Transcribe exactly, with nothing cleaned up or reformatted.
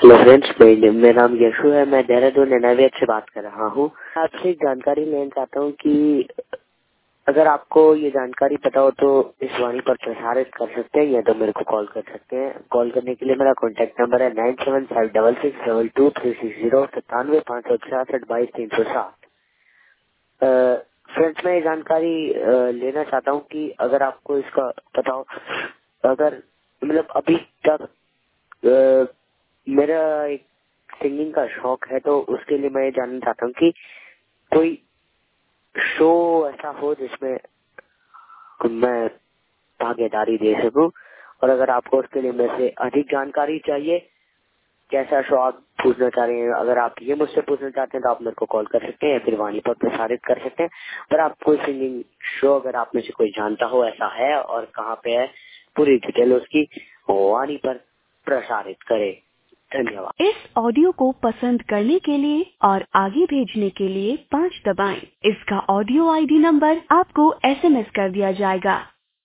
Hello friends, मेरा नाम यशु है। मैं देहरादून एनआईवीएच से बात कर रहा हूँ। आपसे एक जानकारी लेना चाहता हूँ कि अगर आपको ये जानकारी पता हो तो इस वाणी पर प्रसारित कर सकते हैं या तो मेरे को कॉल कर सकते हैं। कॉल करने के लिए मेरा कॉन्टैक्ट नंबर है nine seven five double six double two three six zero सत्तानवे पाँच सौ छियासठ बाईस तीन सौ सात। फ्रेंड्स, मैं ये जानकारी अ, लेना चाहता हूँ कि अगर आपको इसका पता हो, अगर मतलब अभी तक अ, मेरा एक सिंगिंग का शौक है तो उसके लिए मैं ये जानना चाहता हूँ कि कोई शो ऐसा हो जिसमें मैं भागीदारी दे सकूं, और अगर आपको उसके लिए मेरे से अधिक जानकारी चाहिए, कैसा शो आप पूछना चाह रहे हैं, अगर आप ये मुझसे पूछना चाहते हैं तो आप मेरे को कॉल कर सकते हैं या फिर वाणी पर प्रसारित कर सकते हैं। पर आप कोई सिंगिंग शो अगर आप में से कोई जानता हो ऐसा है और कहाँ पे है, पूरी डिटेल उसकी वाणी पर प्रसारित करे। धन्यवाद। इस ऑडियो को पसंद करने के लिए और आगे भेजने के लिए पाँच दबाएं। इसका ऑडियो आईडी नंबर आपको एसएमएस कर दिया जाएगा।